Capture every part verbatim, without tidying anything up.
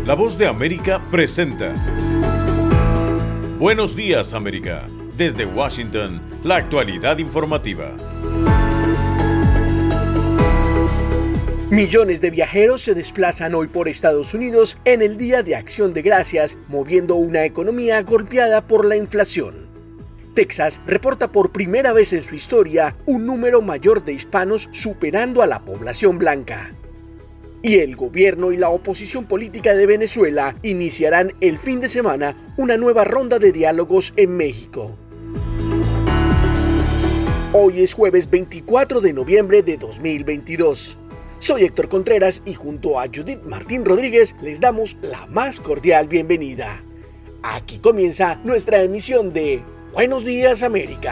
La Voz de América presenta Buenos Días, América. Desde Washington, la actualidad informativa. Millones de viajeros se desplazan hoy por Estados Unidos en el Día de Acción de Gracias, moviendo una economía golpeada por la inflación. Texas reporta por primera vez en su historia un número mayor de hispanos superando a la población blanca. Y el gobierno y la oposición política de Venezuela iniciarán el fin de semana una nueva ronda de diálogos en México. Hoy es jueves veinticuatro de noviembre de dos mil veintidós. Soy Héctor Contreras y junto a Judith Martín Rodríguez les damos la más cordial bienvenida. Aquí comienza nuestra emisión de Buenos Días, América.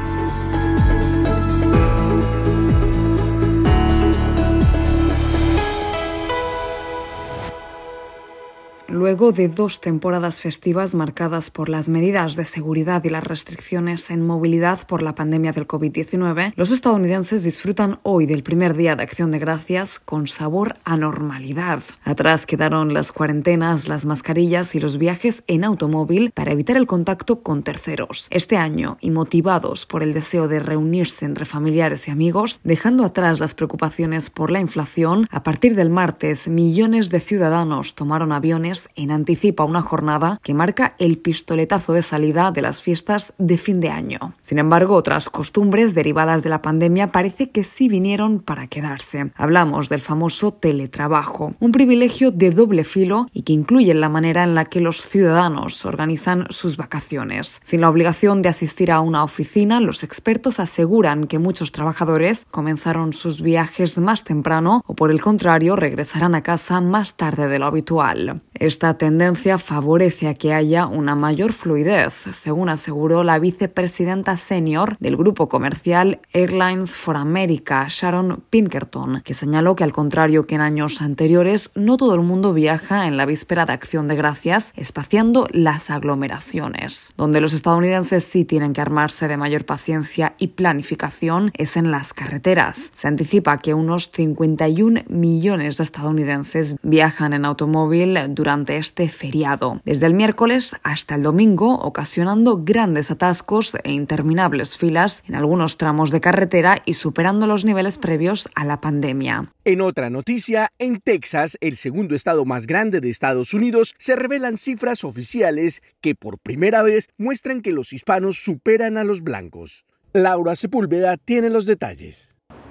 Luego de dos temporadas festivas marcadas por las medidas de seguridad y las restricciones en movilidad por la pandemia del covid diecinueve, los estadounidenses disfrutan hoy del primer día de Acción de Gracias con sabor a normalidad. Atrás quedaron las cuarentenas, las mascarillas y los viajes en automóvil para evitar el contacto con terceros. Este año, y motivados por el deseo de reunirse entre familiares y amigos, dejando atrás las preocupaciones por la inflación, a partir del martes, millones de ciudadanos tomaron aviones en anticipo a una jornada que marca el pistoletazo de salida de las fiestas de fin de año. Sin embargo, otras costumbres derivadas de la pandemia parece que sí vinieron para quedarse. Hablamos del famoso teletrabajo, un privilegio de doble filo y que incluye la manera en la que los ciudadanos organizan sus vacaciones. Sin la obligación de asistir a una oficina, los expertos aseguran que muchos trabajadores comenzaron sus viajes más temprano o, por el contrario, regresarán a casa más tarde de lo habitual. Esta tendencia favorece a que haya una mayor fluidez, según aseguró la vicepresidenta senior del grupo comercial Airlines for America, Sharon Pinkerton, que señaló que, al contrario que en años anteriores, no todo el mundo viaja en la víspera de Acción de Gracias, espaciando las aglomeraciones. Donde los estadounidenses sí tienen que armarse de mayor paciencia y planificación es en las carreteras. Se anticipa que unos cincuenta y un millones de estadounidenses viajan en automóvil durante este feriado, desde el miércoles hasta el domingo, ocasionando grandes atascos e interminables filas en algunos tramos de carretera y superando los niveles previos a la pandemia. En otra noticia, en Texas, el segundo estado más grande de Estados Unidos, se revelan cifras oficiales que por primera vez muestran que los hispanos superan a los blancos. Laura Sepúlveda tiene los detalles.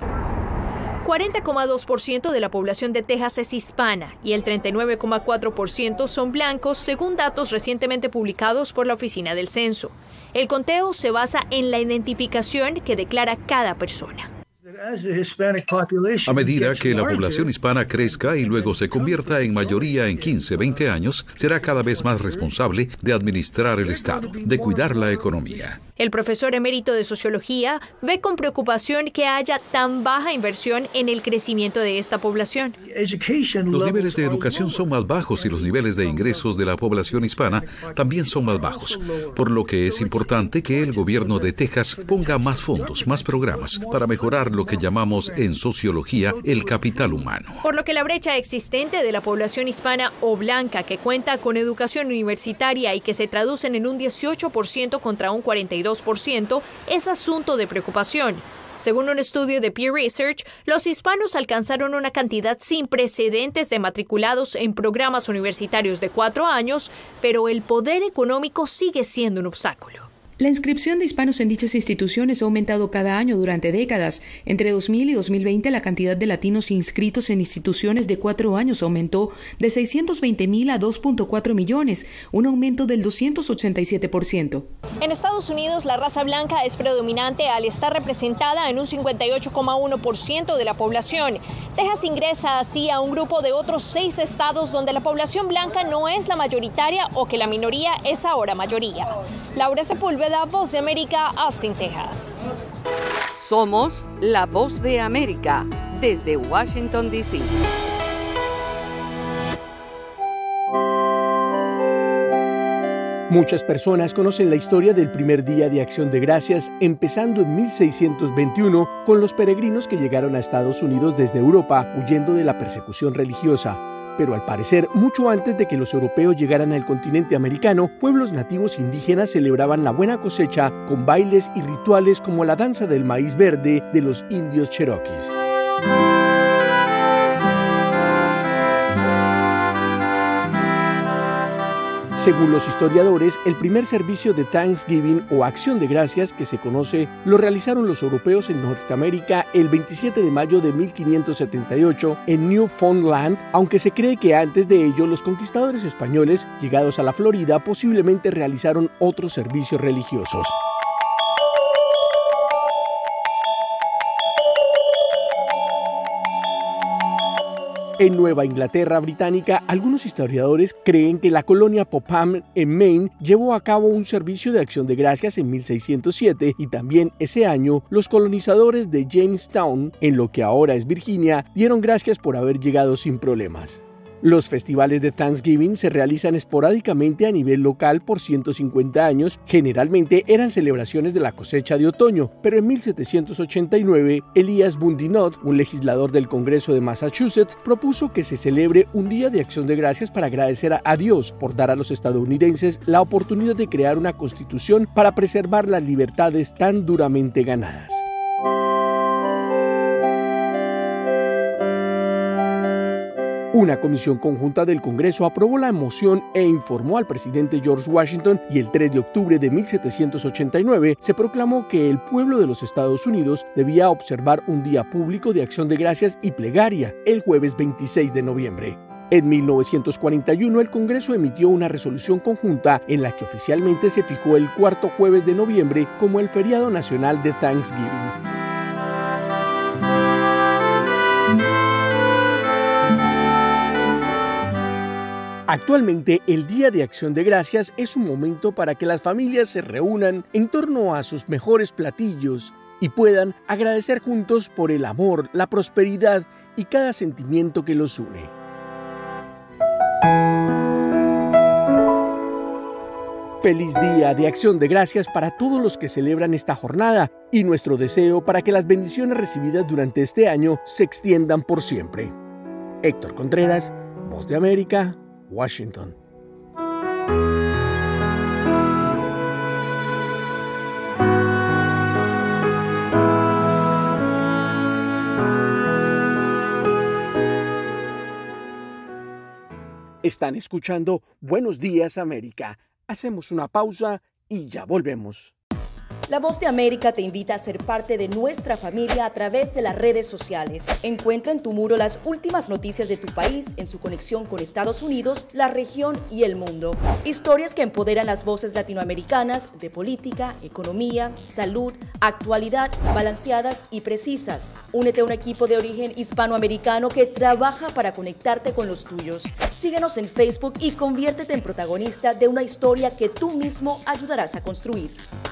cuarenta coma dos por ciento de la población de Texas es hispana y el treinta y nueve coma cuatro por ciento son blancos, según datos recientemente publicados por la Oficina del Censo. El conteo se basa en la identificación que declara cada persona. A medida que la población hispana crezca y luego se convierta en mayoría en quince, veinte años, será cada vez más responsable de administrar el Estado, de cuidar la economía. El profesor emérito de Sociología ve con preocupación que haya tan baja inversión en el crecimiento de esta población. Los niveles de educación son más bajos y los niveles de ingresos de la población hispana también son más bajos, por lo que es importante que el gobierno de Texas ponga más fondos, más programas, para mejorar lo que llamamos en sociología el capital humano. Por lo que la brecha existente de la población hispana o blanca que cuenta con educación universitaria y que se traducen en un dieciocho por ciento contra un cuarenta y dos por ciento es asunto de preocupación. Según un estudio de Pew Research, los hispanos alcanzaron una cantidad sin precedentes de matriculados en programas universitarios de cuatro años, pero el poder económico sigue siendo un obstáculo. La inscripción de hispanos en dichas instituciones ha aumentado cada año durante décadas. Entre dos mil y dos mil veinte, la cantidad de latinos inscritos en instituciones de cuatro años aumentó de seiscientos veinte mil a dos punto cuatro millones, un aumento del doscientos ochenta y siete por ciento. En Estados Unidos, la raza blanca es predominante al estar representada en un cincuenta y ocho coma uno por ciento de la población. Texas ingresa así a un grupo de otros seis estados donde la población blanca no es la mayoritaria o que la minoría es ahora mayoría. Laura Sepúlveda, Voz de América, Austin, Texas. Somos la Voz de América, desde Washington, D C Muchas personas conocen la historia del primer día de Acción de Gracias, empezando en mil seiscientos veintiuno con los peregrinos que llegaron a Estados Unidos desde Europa huyendo de la persecución religiosa. Pero al parecer, mucho antes de que los europeos llegaran al continente americano, pueblos nativos indígenas celebraban la buena cosecha con bailes y rituales como la danza del maíz verde de los indios cherokees. Según los historiadores, el primer servicio de Thanksgiving o Acción de Gracias que se conoce lo realizaron los europeos en Norteamérica el veintisiete de mayo de mil quinientos setenta y ocho en Newfoundland, aunque se cree que antes de ello los conquistadores españoles, llegados a la Florida, posiblemente realizaron otros servicios religiosos. En Nueva Inglaterra británica, algunos historiadores creen que la colonia Popham en Maine llevó a cabo un servicio de acción de gracias en mil seiscientos siete y también ese año los colonizadores de Jamestown, en lo que ahora es Virginia, dieron gracias por haber llegado sin problemas. Los festivales de Thanksgiving se realizan esporádicamente a nivel local por ciento cincuenta años, generalmente eran celebraciones de la cosecha de otoño, pero en mil setecientos ochenta y nueve, Elias Boudinot, un legislador del Congreso de Massachusetts, propuso que se celebre un día de acción de gracias para agradecer a Dios por dar a los estadounidenses la oportunidad de crear una constitución para preservar las libertades tan duramente ganadas. Una comisión conjunta del Congreso aprobó la moción e informó al presidente George Washington y el tres de octubre de mil setecientos ochenta y nueve se proclamó que el pueblo de los Estados Unidos debía observar un día público de acción de gracias y plegaria el jueves veintiséis de noviembre. En mil novecientos cuarenta y uno el Congreso emitió una resolución conjunta en la que oficialmente se fijó el cuarto jueves de noviembre como el feriado nacional de Thanksgiving. Actualmente, el Día de Acción de Gracias es un momento para que las familias se reúnan en torno a sus mejores platillos y puedan agradecer juntos por el amor, la prosperidad y cada sentimiento que los une. Feliz Día de Acción de Gracias para todos los que celebran esta jornada y nuestro deseo para que las bendiciones recibidas durante este año se extiendan por siempre. Héctor Contreras, Voz de América, Washington. Están escuchando Buenos Días América. Hacemos una pausa y ya volvemos. La Voz de América te invita a ser parte de nuestra familia a través de las redes sociales. Encuentra en tu muro las últimas noticias de tu país en su conexión con Estados Unidos, la región y el mundo. Historias que empoderan las voces latinoamericanas de política, economía, salud, actualidad, balanceadas y precisas. Únete a un equipo de origen hispanoamericano que trabaja para conectarte con los tuyos. Síguenos en Facebook y conviértete en protagonista de una historia que tú mismo ayudarás a construir.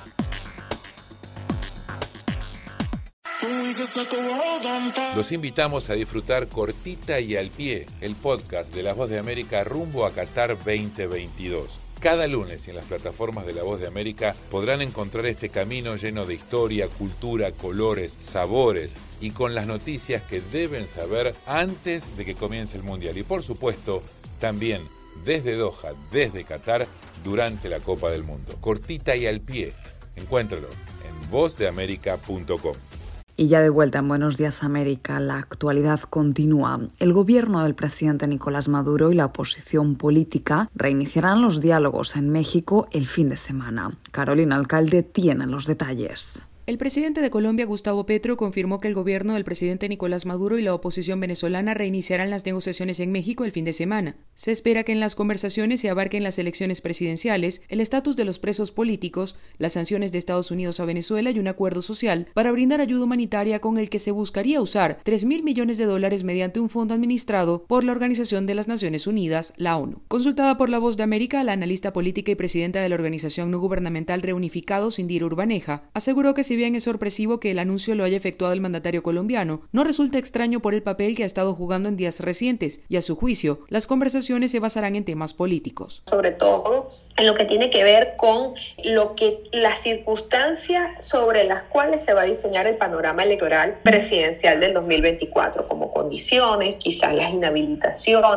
Los invitamos a disfrutar Cortita y al Pie, el podcast de La Voz de América rumbo a Qatar veinte veintidós. Cada lunes en las plataformas de La Voz de América podrán encontrar este camino lleno de historia, cultura, colores, sabores y con las noticias que deben saber antes de que comience el Mundial. Y por supuesto, también desde Doha, desde Qatar, durante la Copa del Mundo. Cortita y al Pie. Encuéntralo en voz de américa punto com. Y ya de vuelta en Buenos Días América, la actualidad continúa. El gobierno del presidente Nicolás Maduro y la oposición política reiniciarán los diálogos en México el fin de semana. Carolina Alcalde tiene los detalles. El presidente de Colombia, Gustavo Petro, confirmó que el gobierno del presidente Nicolás Maduro y la oposición venezolana reiniciarán las negociaciones en México el fin de semana. Se espera que en las conversaciones se abarquen las elecciones presidenciales, el estatus de los presos políticos, las sanciones de Estados Unidos a Venezuela y un acuerdo social para brindar ayuda humanitaria con el que se buscaría usar tres mil millones de dólares mediante un fondo administrado por la Organización de las Naciones Unidas, la ONU. Consultada por La Voz de América, la analista política y presidenta de la organización no gubernamental Reunificados, Indira Urbaneja, aseguró que si bien es sorpresivo que el anuncio lo haya efectuado el mandatario colombiano, no resulta extraño por el papel que ha estado jugando en días recientes y, a su juicio, las conversaciones se basarán en temas políticos. Sobre todo en lo que tiene que ver con lo que las circunstancias sobre las cuales se va a diseñar el panorama electoral presidencial del dos mil veinticuatro, como condiciones, quizás las inhabilitaciones,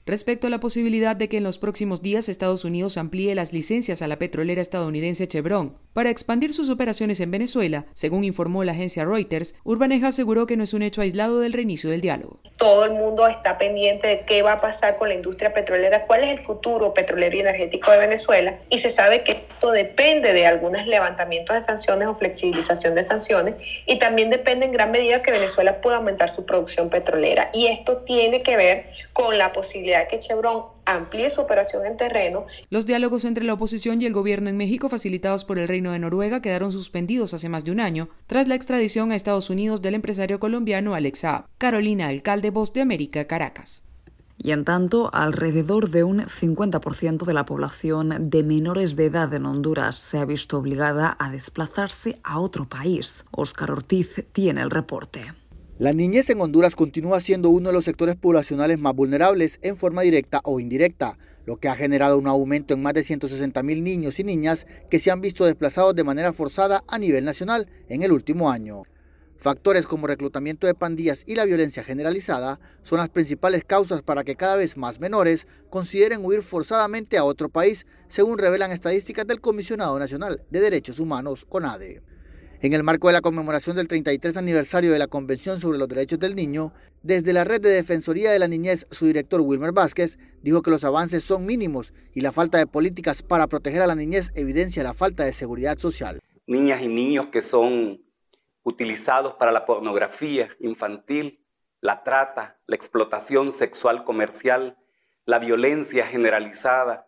Respecto a la posibilidad de que en los próximos días Estados Unidos amplíe las licencias a la petrolera estadounidense Chevron para expandir sus operaciones en Venezuela, según informó la agencia Reuters, Urbaneja aseguró que no es un hecho aislado del reinicio del diálogo. Todo el mundo está pendiente de qué va a pasar con la industria petrolera, cuál es el futuro petrolero y energético de Venezuela, y se sabe que esto depende de algunos levantamientos de sanciones o flexibilización de sanciones, y también depende en gran medida que Venezuela pueda aumentar su producción petrolera. Y esto tiene que ver con la posibilidad que Chevron amplíe su operación en terreno. Los diálogos entre la oposición y el gobierno en México, facilitados por el Reino de Noruega, quedaron suspendidos hace más de un año, tras la extradición a Estados Unidos del empresario colombiano Alex Saab. Carolina Alcalde, Voz de América, Caracas. Y en tanto, alrededor de un cincuenta por ciento de la población de menores de edad en Honduras se ha visto obligada a desplazarse a otro país. Óscar Ortiz tiene el reporte. La niñez en Honduras continúa siendo uno de los sectores poblacionales más vulnerables en forma directa o indirecta, lo que ha generado un aumento en más de ciento sesenta mil niños y niñas que se han visto desplazados de manera forzada a nivel nacional en el último año. Factores como reclutamiento de pandillas y la violencia generalizada son las principales causas para que cada vez más menores consideren huir forzadamente a otro país, según revelan estadísticas del Comisionado Nacional de Derechos Humanos, CONADE. En el marco de la conmemoración del treinta y tres aniversario de la Convención sobre los Derechos del Niño, desde la Red de Defensoría de la Niñez, su director Wilmer Vázquez dijo que los avances son mínimos y la falta de políticas para proteger a la niñez evidencia la falta de seguridad social. Niñas y niños que son utilizados para la pornografía infantil, la trata, la explotación sexual comercial, la violencia generalizada,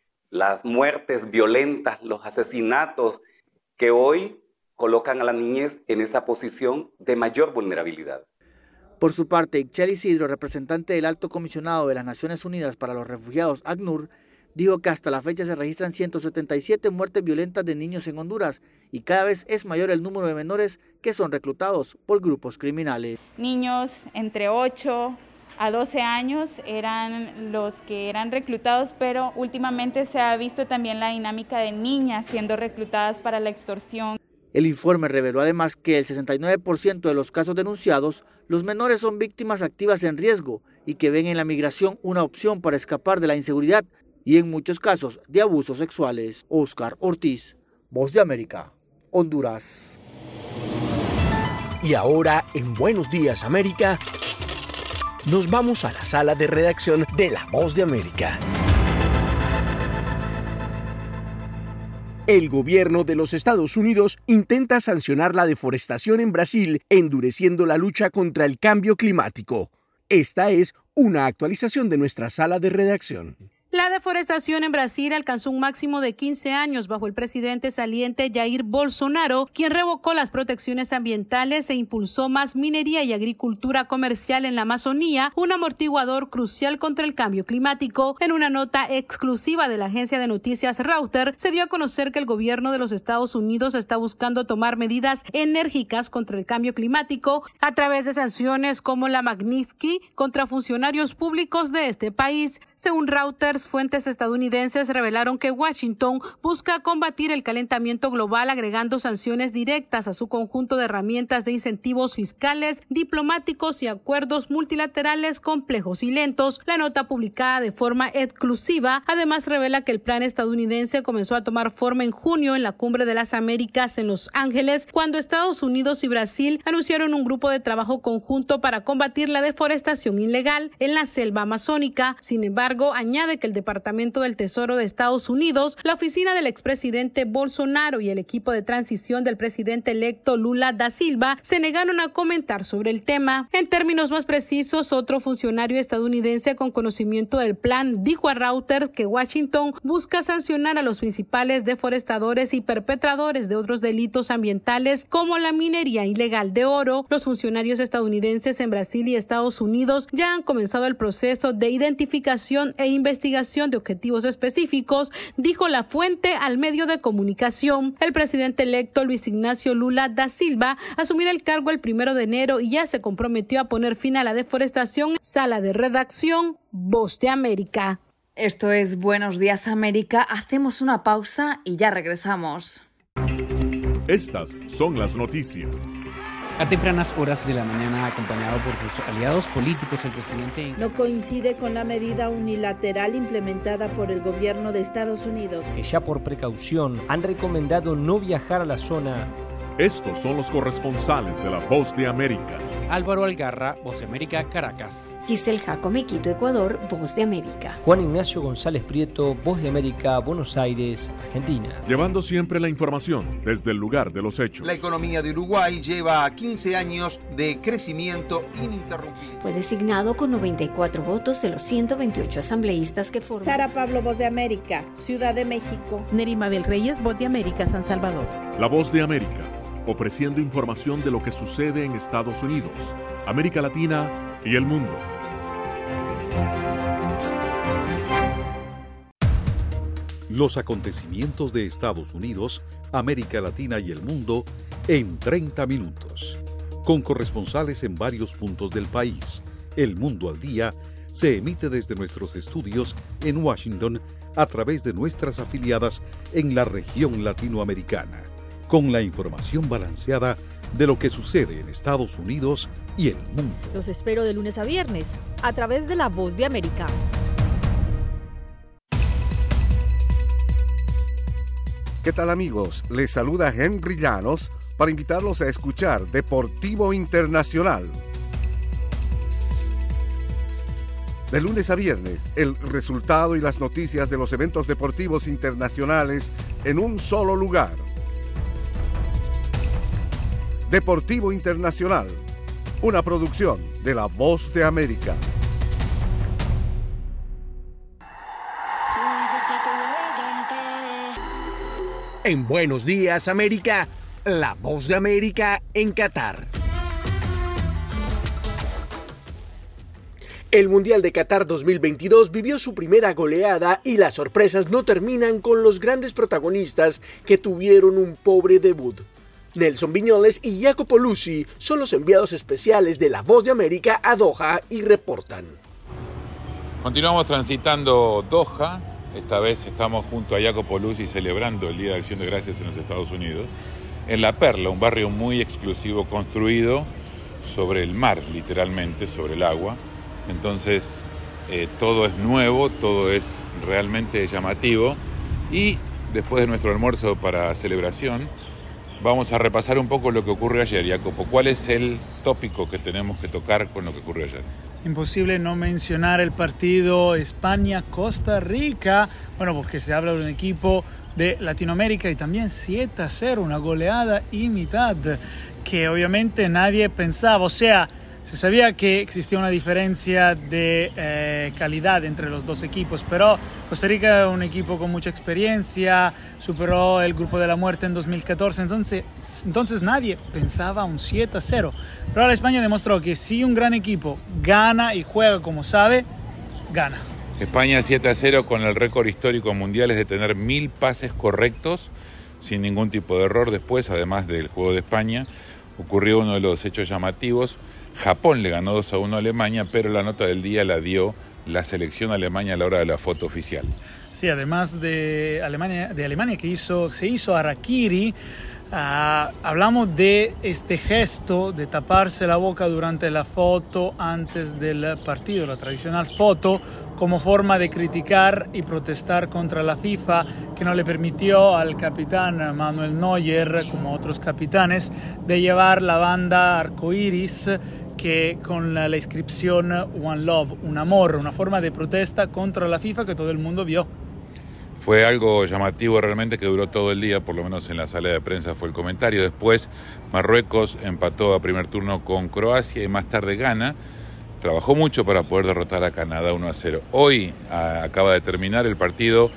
las muertes violentas, los asesinatos que hoy colocan a la niñez en esa posición de mayor vulnerabilidad. Por su parte, Ixchel Isidro, representante del Alto Comisionado de las Naciones Unidas para los Refugiados, ACNUR, dijo que hasta la fecha se registran ciento setenta y siete muertes violentas de niños en Honduras y cada vez es mayor el número de menores que son reclutados por grupos criminales. Niños entre ocho a doce años eran los que eran reclutados, pero últimamente se ha visto también la dinámica de niñas siendo reclutadas para la extorsión. El informe reveló además que el sesenta y nueve por ciento de los casos denunciados, los menores son víctimas activas en riesgo y que ven en la migración una opción para escapar de la inseguridad y en muchos casos de abusos sexuales. Óscar Ortiz, Voz de América, Honduras. Y ahora, en Buenos Días América, nos vamos a la sala de redacción de La Voz de América. El gobierno de los Estados Unidos intenta sancionar la deforestación en Brasil, endureciendo la lucha contra el cambio climático. Esta es una actualización de nuestra sala de redacción. La deforestación en Brasil alcanzó un máximo de quince años bajo el presidente saliente Jair Bolsonaro, quien revocó las protecciones ambientales e impulsó más minería y agricultura comercial en la Amazonía, un amortiguador crucial contra el cambio climático. En una nota exclusiva de la agencia de noticias Reuters, se dio a conocer que el gobierno de los Estados Unidos está buscando tomar medidas enérgicas contra el cambio climático a través de sanciones como la Magnitsky contra funcionarios públicos de este país. Según Reuters, fuentes estadounidenses revelaron que Washington busca combatir el calentamiento global agregando sanciones directas a su conjunto de herramientas de incentivos fiscales, diplomáticos y acuerdos multilaterales complejos y lentos. La nota publicada de forma exclusiva además revela que el plan estadounidense comenzó a tomar forma en junio en la Cumbre de las Américas en Los Ángeles, cuando Estados Unidos y Brasil anunciaron un grupo de trabajo conjunto para combatir la deforestación ilegal en la selva amazónica. Sin embargo, añade que el Departamento del Tesoro de Estados Unidos, la oficina del expresidente Bolsonaro y el equipo de transición del presidente electo Lula da Silva se negaron a comentar sobre el tema. En términos más precisos, otro funcionario estadounidense con conocimiento del plan dijo a Reuters que Washington busca sancionar a los principales deforestadores y perpetradores de otros delitos ambientales como la minería ilegal de oro. Los funcionarios estadounidenses en Brasil y Estados Unidos ya han comenzado el proceso de identificación e investigación de objetivos específicos, dijo la fuente al medio de comunicación. El presidente electo Luis Ignacio Lula da Silva asumirá el cargo el primero de enero y ya se comprometió a poner fin a la deforestación. Sala de redacción, Voz de América. Esto es Buenos Días América. Hacemos una pausa y ya regresamos. Estas son las noticias. a tempranas horas de la mañana, acompañado por sus aliados políticos. El presidente no coincide con la medida unilateral implementada por el gobierno de Estados Unidos, que ya por precaución han recomendado no viajar a la zona. Estos son los corresponsales de La Voz de América. Álvaro Algarra, Voz de América, Caracas. Giselle Jacome, Quito, Ecuador, Voz de América. Juan Ignacio González Prieto, Voz de América, Buenos Aires, Argentina. Llevando siempre la información desde el lugar de los hechos. La economía de Uruguay lleva quince años de crecimiento ininterrumpido. Fue designado con noventa y cuatro votos de los ciento veintiocho asambleístas que forman. Sara Pablo, Voz de América, Ciudad de México. Nerimabel Reyes, Voz de América, San Salvador. La Voz de América, ofreciendo información de lo que sucede en Estados Unidos, América Latina y el mundo. Los acontecimientos de Estados Unidos, América Latina y el mundo en treinta minutos. Con corresponsales en varios puntos del país. El Mundo al Día se emite desde nuestros estudios en Washington a través de nuestras afiliadas en la región latinoamericana, con la información balanceada de lo que sucede en Estados Unidos y el mundo. Los espero de lunes a viernes, a través de La Voz de América. ¿Qué tal, amigos? Les saluda Henry Llanos para invitarlos a escuchar Deportivo Internacional. De lunes a viernes, el resultado y las noticias de los eventos deportivos internacionales en un solo lugar. Deportivo Internacional, una producción de La Voz de América. En Buenos Días, América, La Voz de América en Qatar. El Mundial de Qatar dos mil veintidós vivió su primera goleada y las sorpresas no terminan con los grandes protagonistas que tuvieron un pobre debut. Nelson Viñoles y Jacopo Luzzi son los enviados especiales de La Voz de América a Doha y reportan. Continuamos transitando Doha. Esta vez estamos junto a Jacopo Luzzi celebrando el Día de Acción de Gracias en los Estados Unidos, en La Perla, un barrio muy exclusivo construido sobre el mar, literalmente, sobre el agua. Entonces, eh, todo es nuevo, todo es realmente llamativo. Y después de nuestro almuerzo para celebración, vamos a repasar un poco lo que ocurrió ayer. Jacopo, ¿cuál es el tópico que tenemos que tocar con lo que ocurrió ayer? Imposible no mencionar el partido España-Costa Rica, bueno, porque se habla de un equipo de Latinoamérica y también siete a cero, una goleada y mitad, que obviamente nadie pensaba, o sea, se sabía que existía una diferencia de eh, calidad entre los dos equipos, pero Costa Rica es un equipo con mucha experiencia, superó el grupo de la muerte en dos mil catorce, entonces, entonces nadie pensaba un siete a cero. Pero ahora España demostró que si un gran equipo gana y juega como sabe, gana. España siete a cero con el récord histórico mundial es de tener mil pases correctos sin ningún tipo de error. Después, además del juego de España, ocurrió uno de los hechos llamativos. Japón le ganó dos a uno a Alemania, pero la nota del día la dio la selección alemana a la hora de la foto oficial. Sí, además de Alemania, de Alemania que hizo, se hizo harakiri, uh, hablamos de este gesto de taparse la boca durante la foto antes del partido, la tradicional foto, como forma de criticar y protestar contra la FIFA, que no le permitió al capitán Manuel Neuer, como otros capitanes, de llevar la banda arcoíris, que con la, la inscripción One Love, un amor, una forma de protesta contra la FIFA que todo el mundo vio. Fue algo llamativo realmente que duró todo el día, por lo menos en la sala de prensa fue el comentario. Después Marruecos empató a primer turno con Croacia y más tarde Ghana. Trabajó mucho para poder derrotar a Canadá uno a cero. Hoy a, acaba de terminar el partido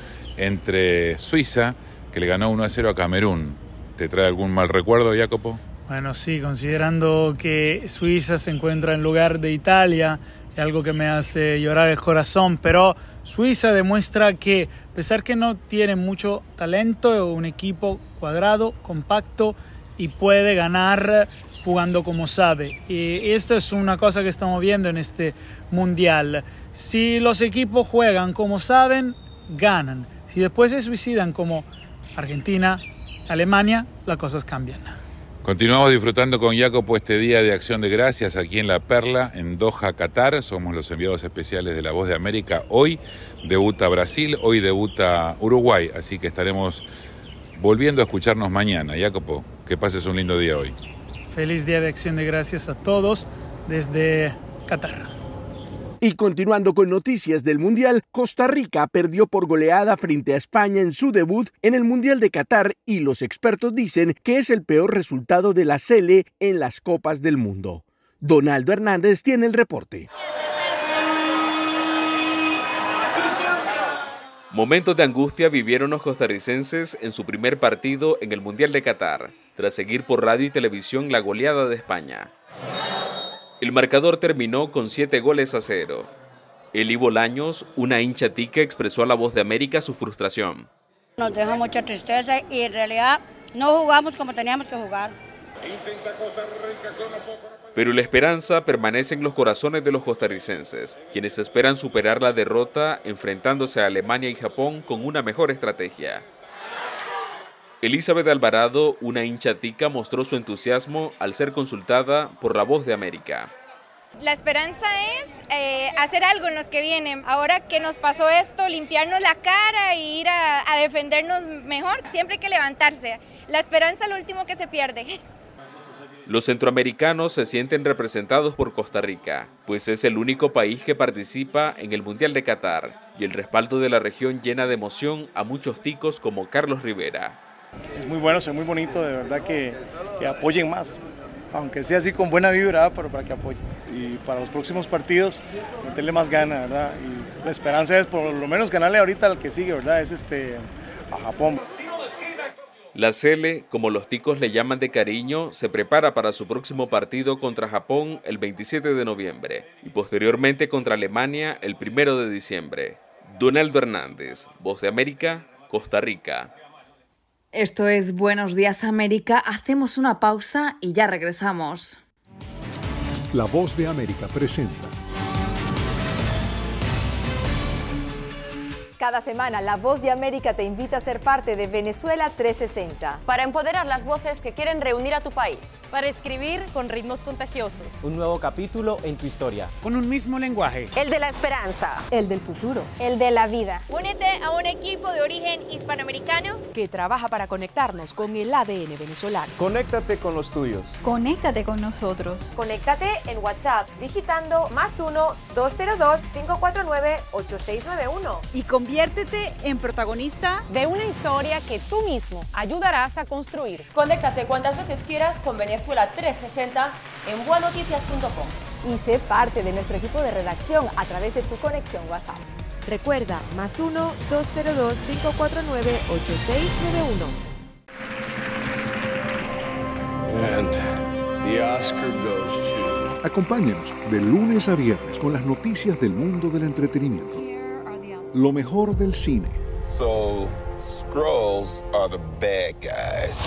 entre Suiza, que le ganó uno a cero a Camerún. ¿Te trae algún mal recuerdo, Jacopo? Bueno, sí, considerando que Suiza se encuentra en lugar de Italia, es algo que me hace llorar el corazón, pero Suiza demuestra que, a pesar que no tiene mucho talento, es un equipo cuadrado, compacto y puede ganar jugando como sabe. Y esto es una cosa que estamos viendo en este mundial. Si los equipos juegan como saben, ganan. Si después se suicidan como Argentina, Alemania, las cosas cambian. Continuamos disfrutando con Jacopo este día de Acción de Gracias aquí en La Perla, en Doha, Qatar. Somos los enviados especiales de La Voz de América. Hoy debuta Brasil, hoy debuta Uruguay, así que estaremos volviendo a escucharnos mañana. Jacopo, que pases un lindo día hoy. Feliz día de Acción de Gracias a todos desde Qatar. Y continuando con noticias del Mundial, Costa Rica perdió por goleada frente a España en su debut en el Mundial de Qatar y los expertos dicen que es el peor resultado de la Sele en las Copas del Mundo. Donaldo Hernández tiene el reporte. Momentos de angustia vivieron los costarricenses en su primer partido en el Mundial de Qatar, tras seguir por radio y televisión la goleada de España. El marcador terminó con siete goles a cero. Eli Bolaños, una hincha tica, expresó a La Voz de América su frustración. Nos deja mucha tristeza y en realidad no jugamos como teníamos que jugar. Pero la esperanza permanece en los corazones de los costarricenses, quienes esperan superar la derrota enfrentándose a Alemania y Japón con una mejor estrategia. Elizabeth Alvarado, una hincha tica, mostró su entusiasmo al ser consultada por La Voz de América. La esperanza es eh, hacer algo en los que vienen. Ahora que nos pasó esto, limpiarnos la cara e ir a, a defendernos mejor. Siempre hay que levantarse. La esperanza es lo último que se pierde. Los centroamericanos se sienten representados por Costa Rica, pues es el único país que participa en el Mundial de Qatar, y el respaldo de la región llena de emoción a muchos ticos como Carlos Rivera. Es muy bueno, es muy bonito, de verdad que, que apoyen más, aunque sea así con buena vibra, pero para que apoyen. Y para los próximos partidos, meterle más gana, ¿verdad? Y la esperanza es por lo menos ganarle ahorita al que sigue, ¿verdad? Es este, a Japón. La Sele, como los ticos le llaman de cariño, se prepara para su próximo partido contra Japón el veintisiete de noviembre y posteriormente contra Alemania el primero de diciembre. Donaldo Hernández, Voz de América, Costa Rica. Esto es Buenos Días América, hacemos una pausa y ya regresamos. La Voz de América presenta. Cada semana, La Voz de América te invita a ser parte de Venezuela trescientos sesenta. Para empoderar las voces que quieren reunir a tu país. Para escribir con ritmos contagiosos. Un nuevo capítulo en tu historia. Con un mismo lenguaje. El de la esperanza. El del futuro. El de la vida. Únete a un equipo de origen hispanoamericano que trabaja para conectarnos con el A D N venezolano. Conéctate con los tuyos. Conéctate con nosotros. Conéctate en WhatsApp digitando más uno, dos cero dos, cinco cuatro nueve, ocho seis nueve uno. Y conviértete en protagonista de una historia que tú mismo ayudarás a construir. Conéctate cuantas veces quieras con Venezuela trescientos sesenta en bua noticias punto com. Y sé parte de nuestro equipo de redacción a través de tu conexión WhatsApp. Recuerda, más uno, dos cero dos, cinco cuatro nueve, ocho seis nueve uno. And the Oscar goes to... Acompáñenos de lunes a viernes con las noticias del mundo del entretenimiento. Lo mejor del cine. So, Skrulls are the bad guys.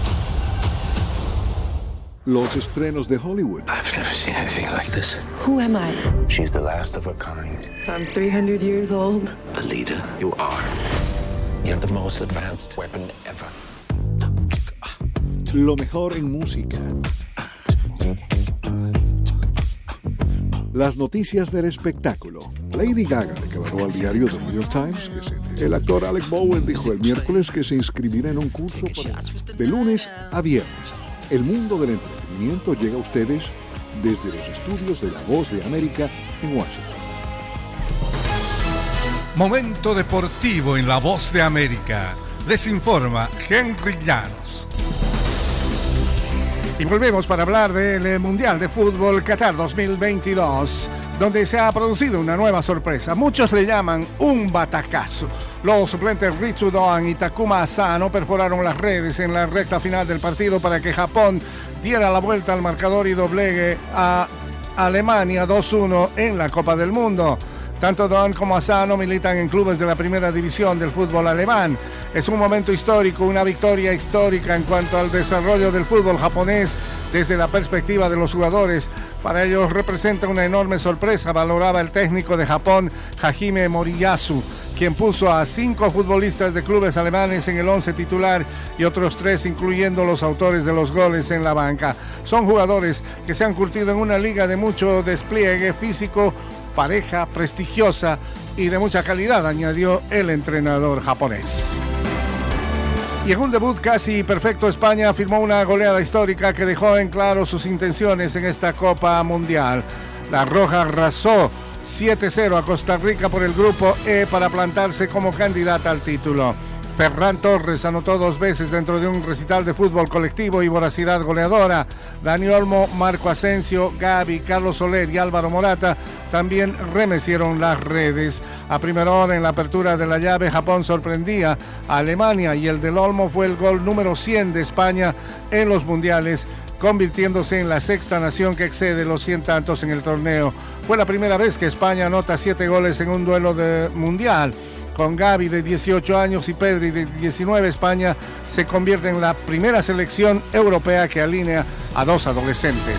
Los estrenos de Hollywood. I've never seen anything like this. Who am I? She's the last of her kind. So I'm three hundred years old. Alita, you are. You have the most advanced weapon ever. Lo mejor en música. Las noticias del espectáculo. Lady Gaga declaró al diario The New York Times que se... El actor Alec Bowen dijo el miércoles que se inscribirá en un curso para... de lunes a viernes. El mundo del entretenimiento llega a ustedes desde los estudios de La Voz de América en Washington. Momento deportivo en La Voz de América. Les informa Henry Llanos. Y volvemos para hablar del Mundial de Fútbol Qatar dos mil veintidós, donde se ha producido una nueva sorpresa. Muchos le llaman un batacazo. Los suplentes Ritsu Doan y Takuma Asano perforaron las redes en la recta final del partido para que Japón diera la vuelta al marcador y doblegue a Alemania dos uno en la Copa del Mundo. Tanto Doan como Asano militan en clubes de la primera división del fútbol alemán. Es un momento histórico, una victoria histórica en cuanto al desarrollo del fútbol japonés desde la perspectiva de los jugadores. Para ellos representa una enorme sorpresa, valoraba el técnico de Japón, Hajime Moriyasu, quien puso a cinco futbolistas de clubes alemanes en el once titular y otros tres, incluyendo los autores de los goles, en la banca. Son jugadores que se han curtido en una liga de mucho despliegue físico, pareja prestigiosa y de mucha calidad, añadió el entrenador japonés. Y en un debut casi perfecto, España firmó una goleada histórica que dejó en claro sus intenciones en esta Copa Mundial. La Roja arrasó siete cero a Costa Rica por el grupo E para plantarse como candidata al título. Ferran Torres anotó dos veces dentro de un recital de fútbol colectivo y voracidad goleadora. Dani Olmo, Marco Asensio, Gavi, Carlos Soler y Álvaro Morata también remecieron las redes. A primera hora en la apertura de la llave, Japón sorprendía a Alemania y el del Olmo fue el gol número cien de España en los mundiales, convirtiéndose en la sexta nación que excede los cien tantos en el torneo. Fue la primera vez que España anota siete goles en un duelo de mundial. Con Gavi de dieciocho años y Pedri de diecinueve, España se convierte en la primera selección europea que alinea a dos adolescentes.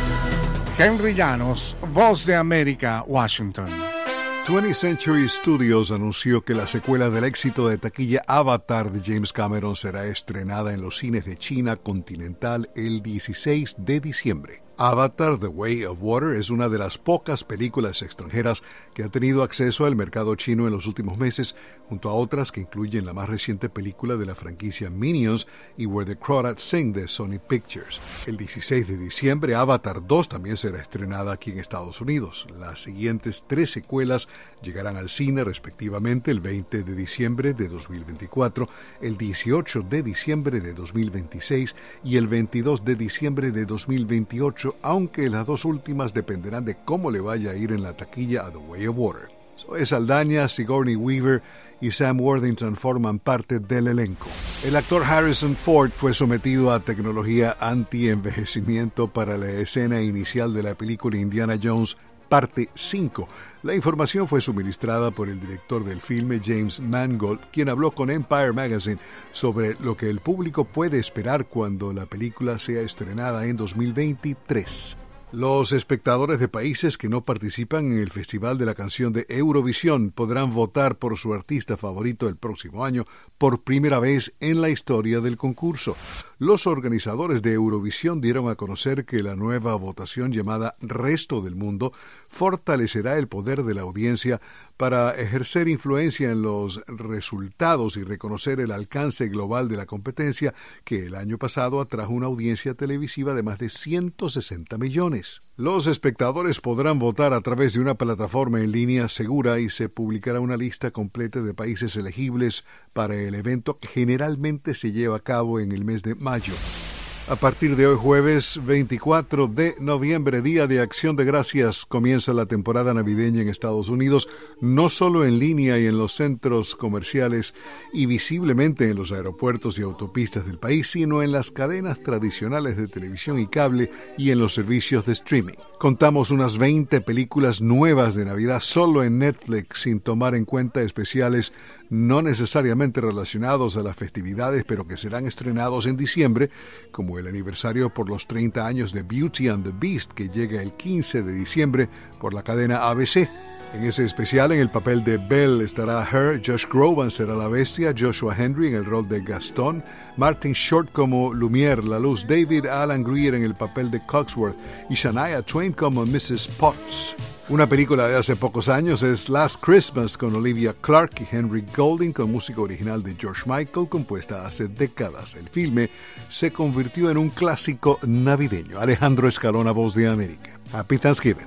Henry Llanos, Voz de América, Washington. twentieth Century Studios anunció que la secuela del éxito de taquilla Avatar de James Cameron será estrenada en los cines de China continental el dieciséis de diciembre. Avatar: The Way of Water es una de las pocas películas extranjeras que ha tenido acceso al mercado chino en los últimos meses, junto a otras que incluyen la más reciente película de la franquicia Minions y Where the Crawdads Sing de Sony Pictures. El dieciséis de diciembre, Avatar dos también será estrenada aquí en Estados Unidos. Las siguientes tres secuelas llegarán al cine respectivamente el veinte de diciembre de dos mil veinticuatro, el dieciocho de diciembre de dos mil veintiséis y el veintidós de diciembre de dos mil veintiocho, aunque las dos últimas dependerán de cómo le vaya a ir en la taquilla a The Way of Water. Zoe Saldaña, Sigourney Weaver y Sam Worthington forman parte del elenco. El actor Harrison Ford fue sometido a tecnología anti-envejecimiento para la escena inicial de la película Indiana Jones Parte cinco. La información fue suministrada por el director del filme, James Mangold, quien habló con Empire Magazine sobre lo que el público puede esperar cuando la película sea estrenada en dos mil veintitrés. Los espectadores de países que no participan en el Festival de la Canción de Eurovisión podrán votar por su artista favorito el próximo año por primera vez en la historia del concurso. Los organizadores de Eurovisión dieron a conocer que la nueva votación llamada Resto del Mundo fortalecerá el poder de la audiencia para ejercer influencia en los resultados y reconocer el alcance global de la competencia, que el año pasado atrajo una audiencia televisiva de más de ciento sesenta millones. Los espectadores podrán votar a través de una plataforma en línea segura y se publicará una lista completa de países elegibles para el evento que generalmente se lleva a cabo en el mes de mayo. A partir de hoy, jueves veinticuatro de noviembre, Día de Acción de Gracias, comienza la temporada navideña en Estados Unidos, no solo en línea y en los centros comerciales y visiblemente en los aeropuertos y autopistas del país, sino en las cadenas tradicionales de televisión y cable y en los servicios de streaming. Contamos unas veinte películas nuevas de Navidad solo en Netflix, sin tomar en cuenta especiales no necesariamente relacionados a las festividades, pero que serán estrenados en diciembre, como el aniversario por los treinta años de Beauty and the Beast, que llega el quince de diciembre por la cadena A B C. En ese especial, en el papel de Belle estará Her, Josh Groban será la bestia, Joshua Henry en el rol de Gastón, Martin Short como Lumière, la luz, David Alan Grier en el papel de Cogsworth y Shania Twain como missus Potts. Una película de hace pocos años es Last Christmas con Olivia Clarke y Henry Golding con música original de George Michael compuesta hace décadas. El filme se convirtió en un clásico navideño. Alejandro Escalona, Voz de América. Happy Thanksgiving.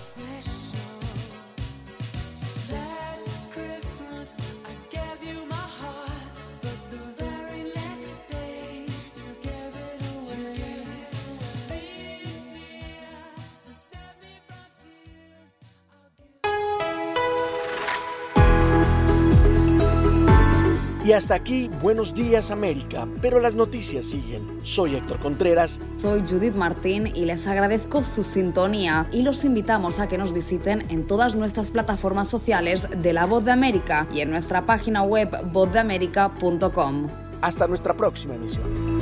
Y hasta aquí, Buenos Días América, pero las noticias siguen. Soy Héctor Contreras. Soy Judith Martín y les agradezco su sintonía y los invitamos a que nos visiten en todas nuestras plataformas sociales de La Voz de América y en nuestra página web voz de américa punto com. Hasta nuestra próxima emisión.